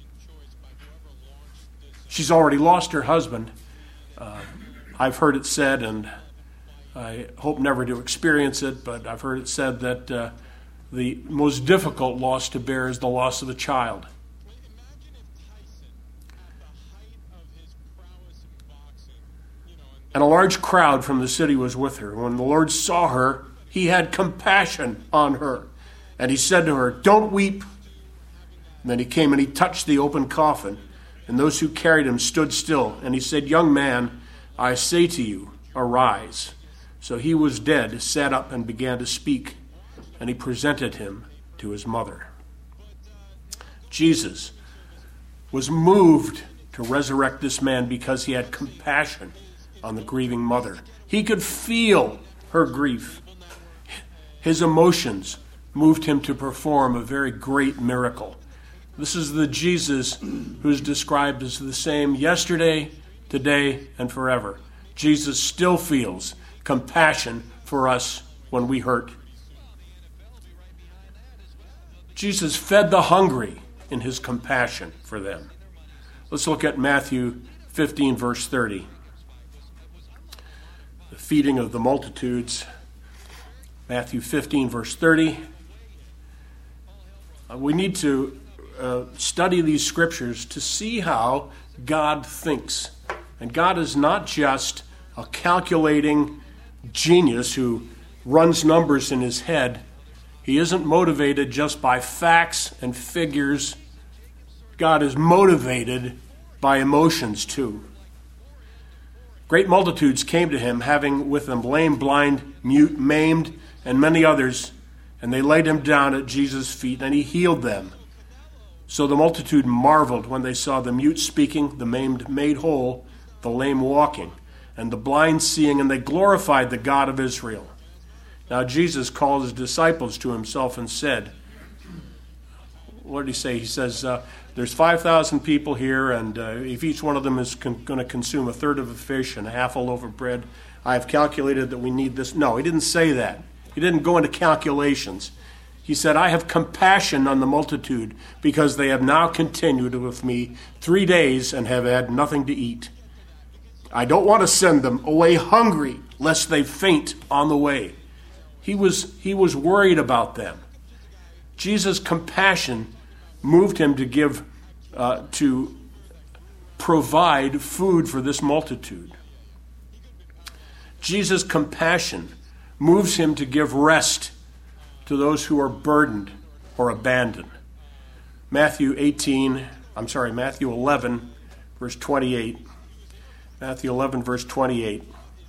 She's already lost her husband. Uh, I've heard it said, and I hope never to experience it, but I've heard it said that uh, the most difficult loss to bear is the loss of a child. And a large crowd from the city was with her. When the Lord saw her, he had compassion on her. And he said to her, "Don't weep." And then he came and he touched the open coffin. And those who carried him stood still. And he said, "Young man, I say to you, arise." So he was dead, sat up, and began to speak. And he presented him to his mother. Jesus was moved to resurrect this man because he had compassion on the grieving mother. He could feel her grief. His emotions moved him to perform a very great miracle. This is the Jesus who's described as the same yesterday, today, and forever. Jesus still feels compassion for us when we hurt. Jesus fed the hungry in his compassion for them. Let's look at Matthew fifteen, verse thirty. The feeding of the multitudes. Matthew fifteen, verse thirty. Uh, we need to uh, study these scriptures to see how God thinks. And God is not just a calculating genius who runs numbers in his head. He isn't motivated just by facts and figures. God is motivated by emotions too. Great multitudes came to him, having with them lame, blind, mute, maimed, and many others, and they laid him down at Jesus' feet, and he healed them. So the multitude marveled when they saw the mute speaking, the maimed made whole, the lame walking, and the blind seeing, and they glorified the God of Israel. Now Jesus called his disciples to himself and said, what did he say? He says, uh, there's five thousand people here, and uh, if each one of them is con- going to consume a third of a fish and a half a loaf of bread, I have calculated that we need this. No, he didn't say that. He didn't go into calculations. He said, I have compassion on the multitude because they have now continued with me three days and have had nothing to eat. I don't want to send them away hungry, lest they faint on the way. He was, he was worried about them. Jesus' compassion moved him to give, uh, to provide food for this multitude. Jesus' compassion moves him to give rest to those who are burdened or abandoned. Matthew eighteen, I'm sorry, Matthew eleven, verse twenty-eight. Matthew eleven, verse twenty-eight.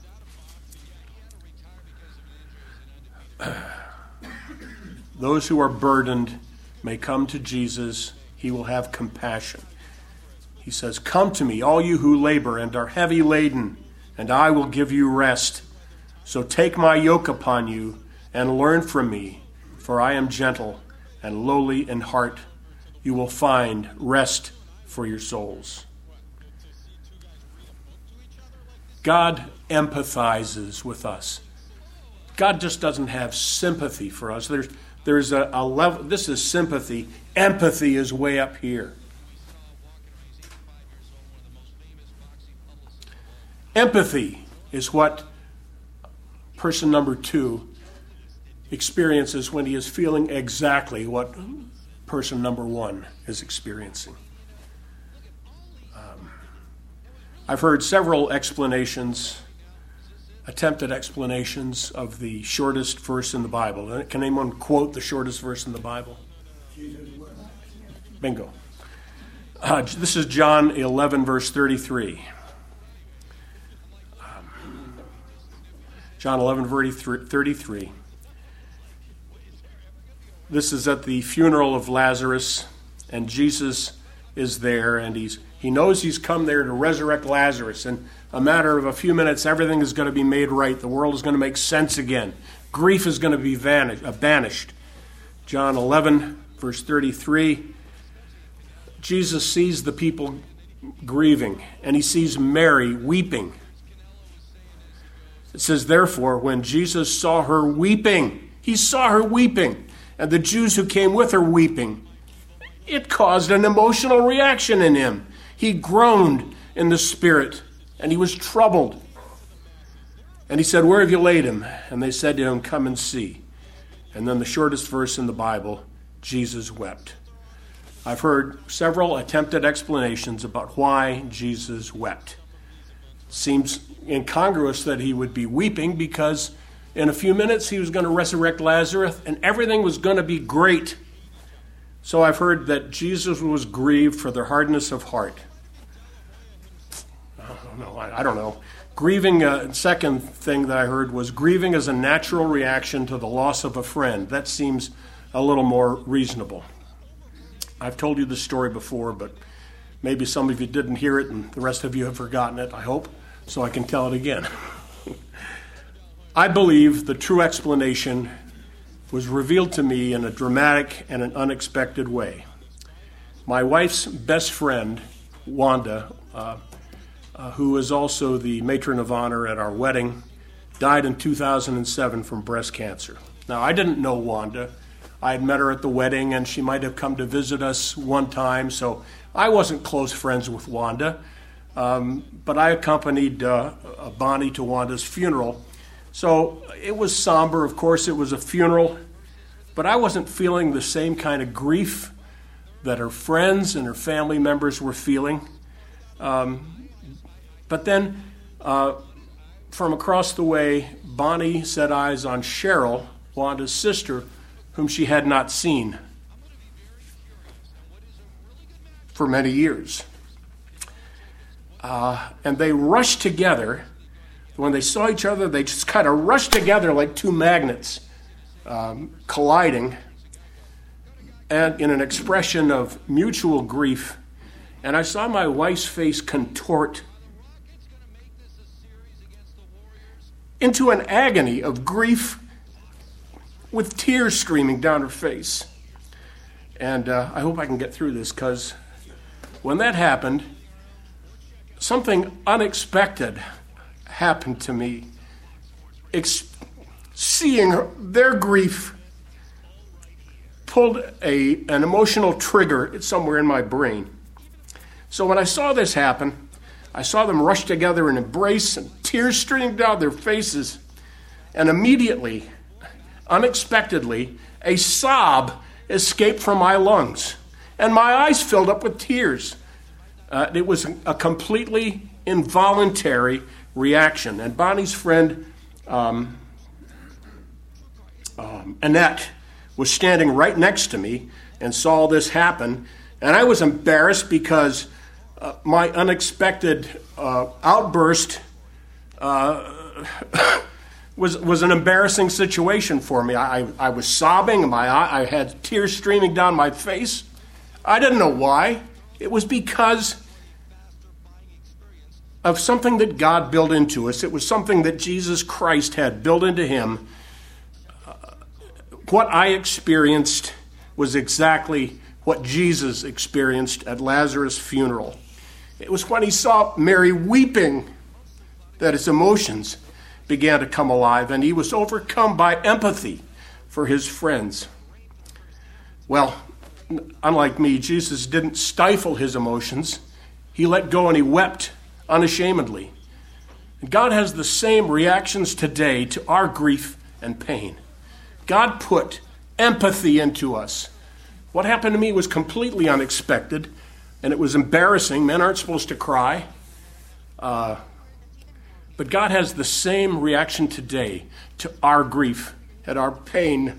Those who are burdened may come to Jesus. He will have compassion. He says, come to me, all you who labor and are heavy laden, and I will give you rest. So take my yoke upon you and learn from me, for I am gentle and lowly in heart. You will find rest for your souls. God empathizes with us. God just doesn't have sympathy for us. There's There's a, a level, this is sympathy. Empathy is way up here. Empathy is what person number two experiences when he is feeling exactly what person number one is experiencing. Um, I've heard several explanations attempted explanations of the shortest verse in the Bible. Can anyone quote the shortest verse in the Bible? Bingo. Uh, this is John eleven, verse thirty-three. Um, John eleven, thirty-three. This is at the funeral of Lazarus, and Jesus is there, and he's he knows he's come there to resurrect Lazarus, and a matter of a few minutes, everything is going to be made right. The world is going to make sense again. Grief is going to be vanished, uh, banished. John eleven, verse thirty-three, Jesus sees the people grieving, and he sees Mary weeping. It says, therefore, when Jesus saw her weeping, he saw her weeping, and the Jews who came with her weeping, it caused an emotional reaction in him. He groaned in the spirit, and he was troubled. And he said, where have you laid him? And they said to him, come and see. And then the shortest verse in the Bible, Jesus wept. I've heard several attempted explanations about why Jesus wept. It seems incongruous that he would be weeping because in a few minutes he was going to resurrect Lazarus and everything was going to be great. So I've heard that Jesus was grieved for their hardness of heart. I don't know. I, I don't know. Grieving, uh, second thing that I heard was grieving as a natural reaction to the loss of a friend. That seems a little more reasonable. I've told you this story before, but maybe some of you didn't hear it and the rest of you have forgotten it, I hope, so I can tell it again. I believe the true explanation was revealed to me in a dramatic and an unexpected way. My wife's best friend, Wanda, uh, uh, who is also the matron of honor at our wedding, died in two thousand seven from breast cancer. Now, I didn't know Wanda. I had met her at the wedding, and she might have come to visit us one time, so I wasn't close friends with Wanda. Um, but I accompanied uh, Bonnie to Wanda's funeral. So it was somber. Of course, it was a funeral, but I wasn't feeling the same kind of grief that her friends and her family members were feeling. Um, but then uh, from across the way, Bonnie set eyes on Cheryl, Wanda's sister, whom she had not seen for many years. Uh, and they rushed together. When they saw each other, they just kind of rushed together like two magnets um, colliding, and in an expression of mutual grief. And I saw my wife's face contort into an agony of grief with tears streaming down her face. And uh, I hope I can get through this, because when that happened, something unexpected happened to me. Ex- seeing her, their grief pulled a an emotional trigger somewhere in my brain. So when I saw this happen, I saw them rush together and embrace, and tears streaming down their faces, and immediately, unexpectedly, a sob escaped from my lungs, and my eyes filled up with tears. Uh, it was a completely involuntary reaction. And Bonnie's friend, um, um, Annette, was standing right next to me and saw this happen. And I was embarrassed because uh, my unexpected uh, outburst uh, was was an embarrassing situation for me. I, I was sobbing. My I had tears streaming down my face. I didn't know why. It was because of something that God built into us. It was something that Jesus Christ had built into him. Uh, what I experienced was exactly what Jesus experienced at Lazarus' funeral. It was when he saw Mary weeping that his emotions began to come alive, and he was overcome by empathy for his friends. Well, unlike me, Jesus didn't stifle his emotions. He let go and he wept unashamedly. And God has the same reactions today to our grief and pain. God put empathy into us. What happened to me was completely unexpected, and it was embarrassing. Men aren't supposed to cry. Uh, but God has the same reaction today to our grief and our pain.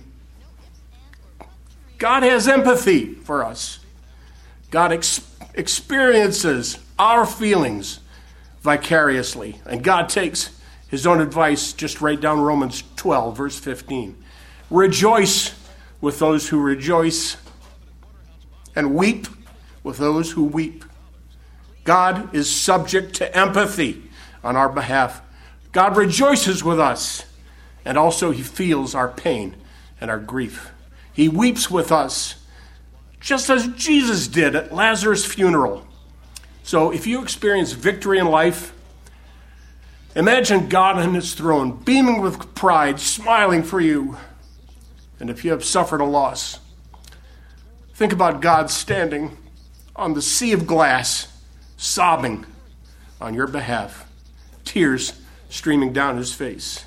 God has empathy for us. God ex- experiences our feelings vicariously. And God takes his own advice, just write down Romans twelve, verse fifteen. Rejoice with those who rejoice, and weep with those who weep. God is subject to empathy on our behalf. God rejoices with us, and also he feels our pain and our grief. He weeps with us, just as Jesus did at Lazarus' funeral. So if you experience victory in life, imagine God on his throne, beaming with pride, smiling for you. And if you have suffered a loss, think about God standing on the sea of glass, sobbing on your behalf, tears streaming down his face.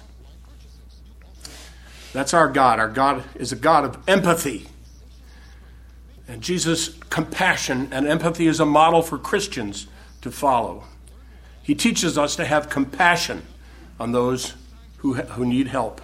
That's our God. Our God is a God of empathy. And Jesus' compassion and empathy is a model for Christians to follow. He teaches us to have compassion on those who, who need help.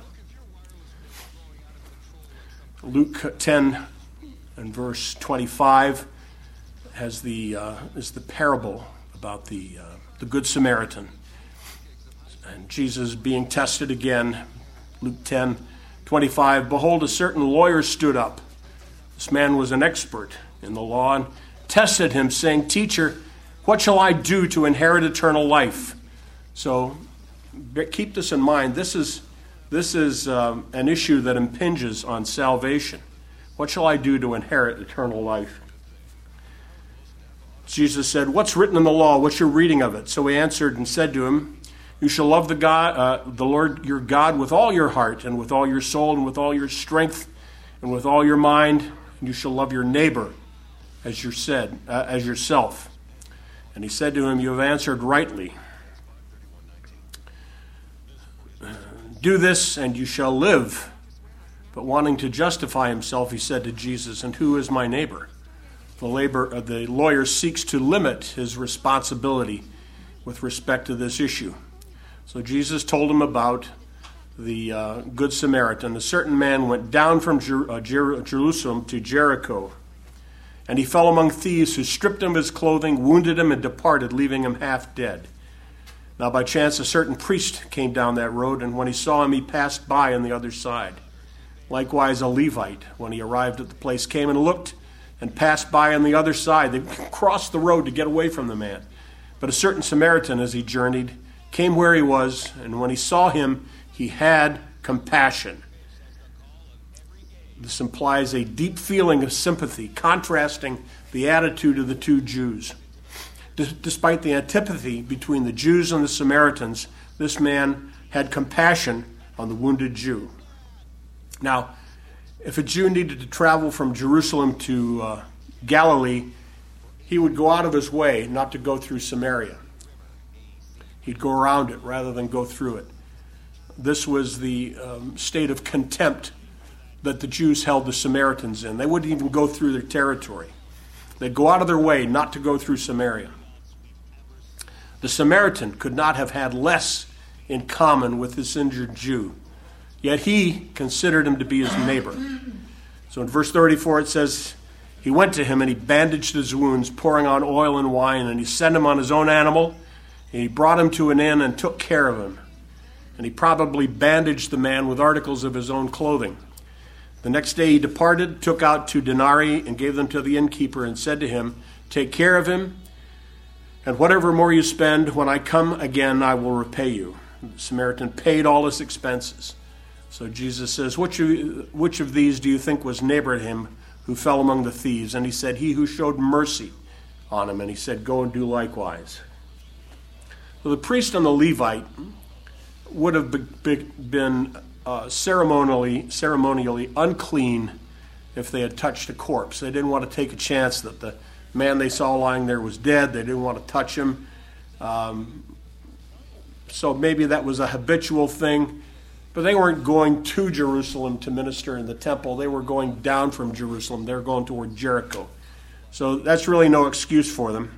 Luke ten and verse twenty-five has the uh, is the parable about the uh, the Good Samaritan. And Jesus being tested again. Luke ten twenty-five, behold, a certain lawyer stood up. This man was an expert in the law and tested him, saying, Teacher, what shall I do to inherit eternal life? So keep this in mind. This is, this is um, an issue that impinges on salvation. What shall I do to inherit eternal life? Jesus said, what's written in the law? What's your reading of it? So he answered and said to him, you shall love the God, uh, the Lord your God with all your heart and with all your soul and with all your strength and with all your mind. And you shall love your neighbor as you said, uh, as yourself. And he said to him, you have answered rightly. Do this and you shall live. But wanting to justify himself, he said to Jesus, and who is my neighbor? The, labor, uh, the lawyer seeks to limit his responsibility with respect to this issue. So Jesus told him about the uh, Good Samaritan. A certain man went down from Jer- uh, Jer- Jerusalem to Jericho, and he fell among thieves who stripped him of his clothing, wounded him, and departed, leaving him half dead. Now by chance a certain priest came down that road, and when he saw him, he passed by on the other side. Likewise a Levite, when he arrived at the place, came and looked and passed by on the other side. They crossed the road to get away from the man. But a certain Samaritan, as he journeyed, came where he was, and when he saw him, he had compassion. This implies a deep feeling of sympathy, contrasting the attitude of the two Jews. D- despite the antipathy between the Jews and the Samaritans, this man had compassion on the wounded Jew. Now, if a Jew needed to travel from Jerusalem to uh, Galilee, he would go out of his way not to go through Samaria. He'd go around it rather than go through it. This was the um, state of contempt that the Jews held the Samaritans in. They wouldn't even go through their territory. They'd go out of their way not to go through Samaria. The Samaritan could not have had less in common with this injured Jew, yet he considered him to be his neighbor. So in verse thirty-four it says, he went to him and he bandaged his wounds, pouring on oil and wine, and he sent him on his own animal. And he brought him to an inn and took care of him. And he probably bandaged the man with articles of his own clothing. The next day he departed, took out two denarii, and gave them to the innkeeper, and said to him, take care of him, and whatever more you spend, when I come again, I will repay you. The Samaritan paid all his expenses. So Jesus says, which of, which of these do you think was neighbor to him who fell among the thieves? And he said, he who showed mercy on him. And he said, go and do likewise. So the priest and the Levite would have be, be, been uh, ceremonially, ceremonially unclean if they had touched a corpse. They didn't want to take a chance that the man they saw lying there was dead. They didn't want to touch him. Um, so maybe that was a habitual thing. But they weren't going to Jerusalem to minister in the temple. They were going down from Jerusalem. They were going toward Jericho. So that's really no excuse for them.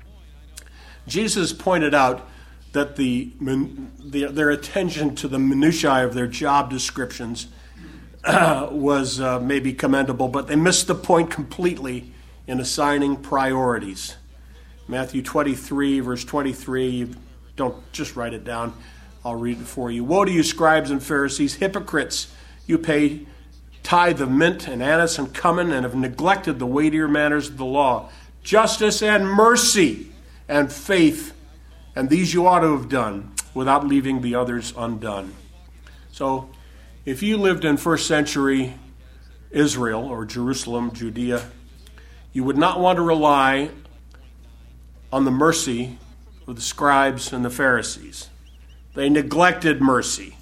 Jesus pointed out that the, the their attention to the minutiae of their job descriptions uh, was uh, maybe commendable, but they missed the point completely in assigning priorities. Matthew twenty-three, verse twenty-three, you don't just write it down. I'll read it for you. Woe to you, scribes and Pharisees, hypocrites! You pay tithe of mint and anise and cumin and have neglected the weightier matters of the law, justice and mercy and faith, and these you ought to have done without leaving the others undone. So if you lived in first century Israel or Jerusalem, Judea, You would not want to rely on the mercy of the scribes and the Pharisees. They neglected mercy.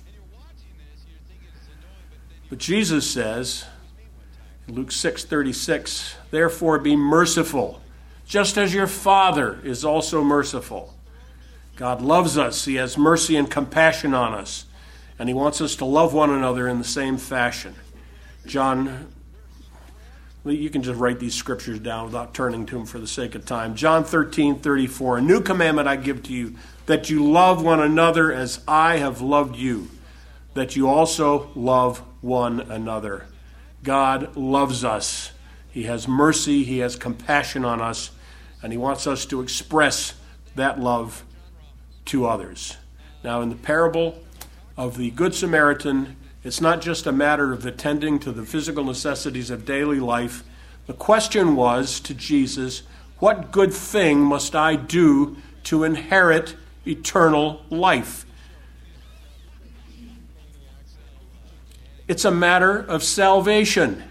But Jesus says, in Luke six thirty-six, therefore be merciful, just as your Father is also merciful. God loves us. He has mercy and compassion on us. And he wants us to love one another in the same fashion. John, you can just write these scriptures down without turning to them for the sake of time. John thirteen thirty-four, a new commandment I give to you, that you love one another as I have loved you, that you also love one another. God loves us. He has mercy. He has compassion on us. And he wants us to express that love to others. Now, in the parable of the Good Samaritan, it's not just a matter of attending to the physical necessities of daily life. The question was to Jesus, what good thing must I do to inherit eternal life? It's a matter of salvation.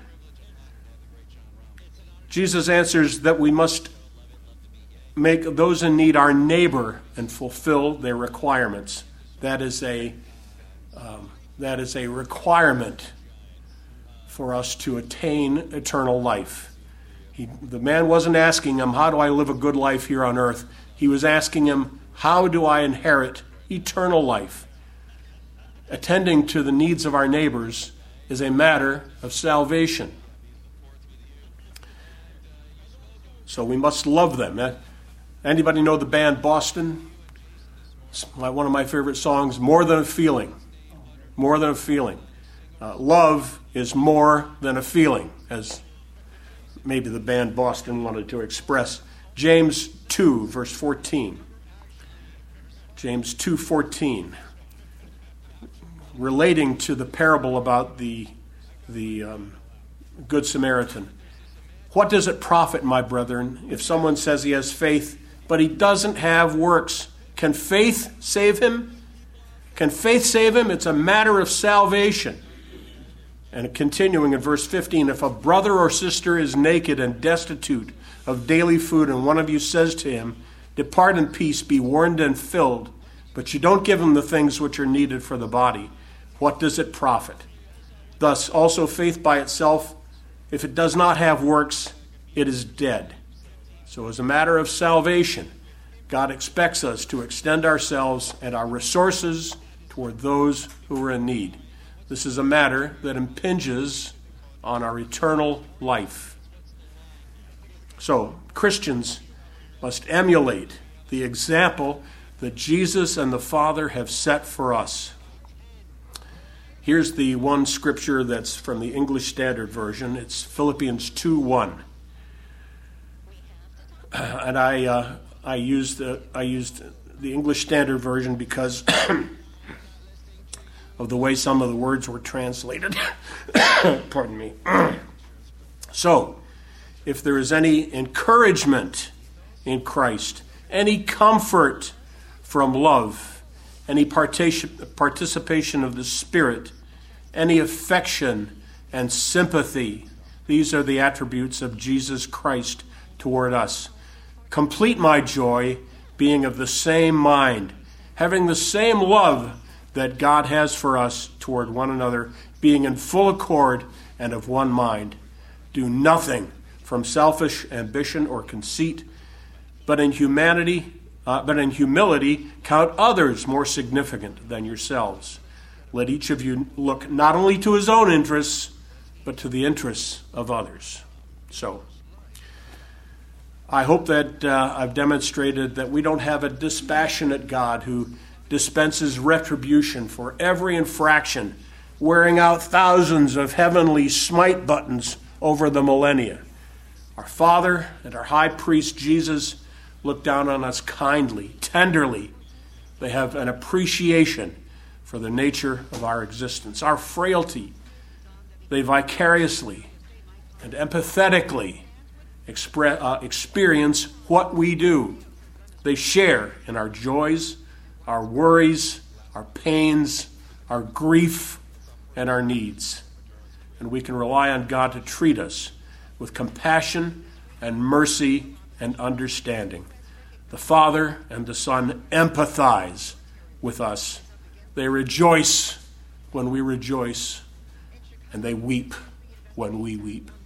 Jesus answers that we must make those in need our neighbor and fulfill their requirements. That is a um, that is a requirement for us to attain eternal life. He, the man wasn't asking him, how do I live a good life here on earth? He was asking him, how do I inherit eternal life? Attending to the needs of our neighbors is a matter of salvation. So we must love them. Anybody know the band Boston? It's one of my favorite songs, More Than a Feeling. More than a feeling. Uh, love is more than a feeling, as maybe the band Boston wanted to express. James two, verse fourteen. James two fourteen. Relating to the parable about the, the um, Good Samaritan. What does it profit, my brethren, if someone says he has faith, but he doesn't have works? Can faith save him? Can faith save him? It's a matter of salvation. And continuing in verse fifteen, if a brother or sister is naked and destitute of daily food, and one of you says to him, depart in peace, be warmed and filled, but you don't give him the things which are needed for the body, what does it profit? Thus also faith by itself, if it does not have works, it is dead. So as a matter of salvation, God expects us to extend ourselves and our resources toward those who are in need. This is a matter that impinges on our eternal life. So Christians must emulate the example that Jesus and the Father have set for us. Here's the one scripture that's from the English Standard Version. It's Philippians two one. And I uh, I used the I used the English Standard Version because of the way some of the words were translated. Pardon me. So, if there is any encouragement in Christ, any comfort from love, any partic- participation of the Spirit, any affection and sympathy, these are the attributes of Jesus Christ toward us. Complete my joy, being of the same mind, having the same love that God has for us toward one another, being in full accord and of one mind. Do nothing from selfish ambition or conceit, but in humanity, uh, but in humility, count others more significant than yourselves. Let each of you look not only to his own interests, but to the interests of others. So, I hope that uh, I've demonstrated that we don't have a dispassionate God who dispenses retribution for every infraction, wearing out thousands of heavenly smite buttons over the millennia. Our Father and our High Priest Jesus look down on us kindly, tenderly. They have an appreciation for the nature of our existence, our frailty. They vicariously and empathetically expre- uh, experience what we do. They share in our joys, our worries, our pains, our grief, and our needs. And we can rely on God to treat us with compassion, and mercy and understanding. The Father and the Son empathize with us. They rejoice when we rejoice, and they weep when we weep.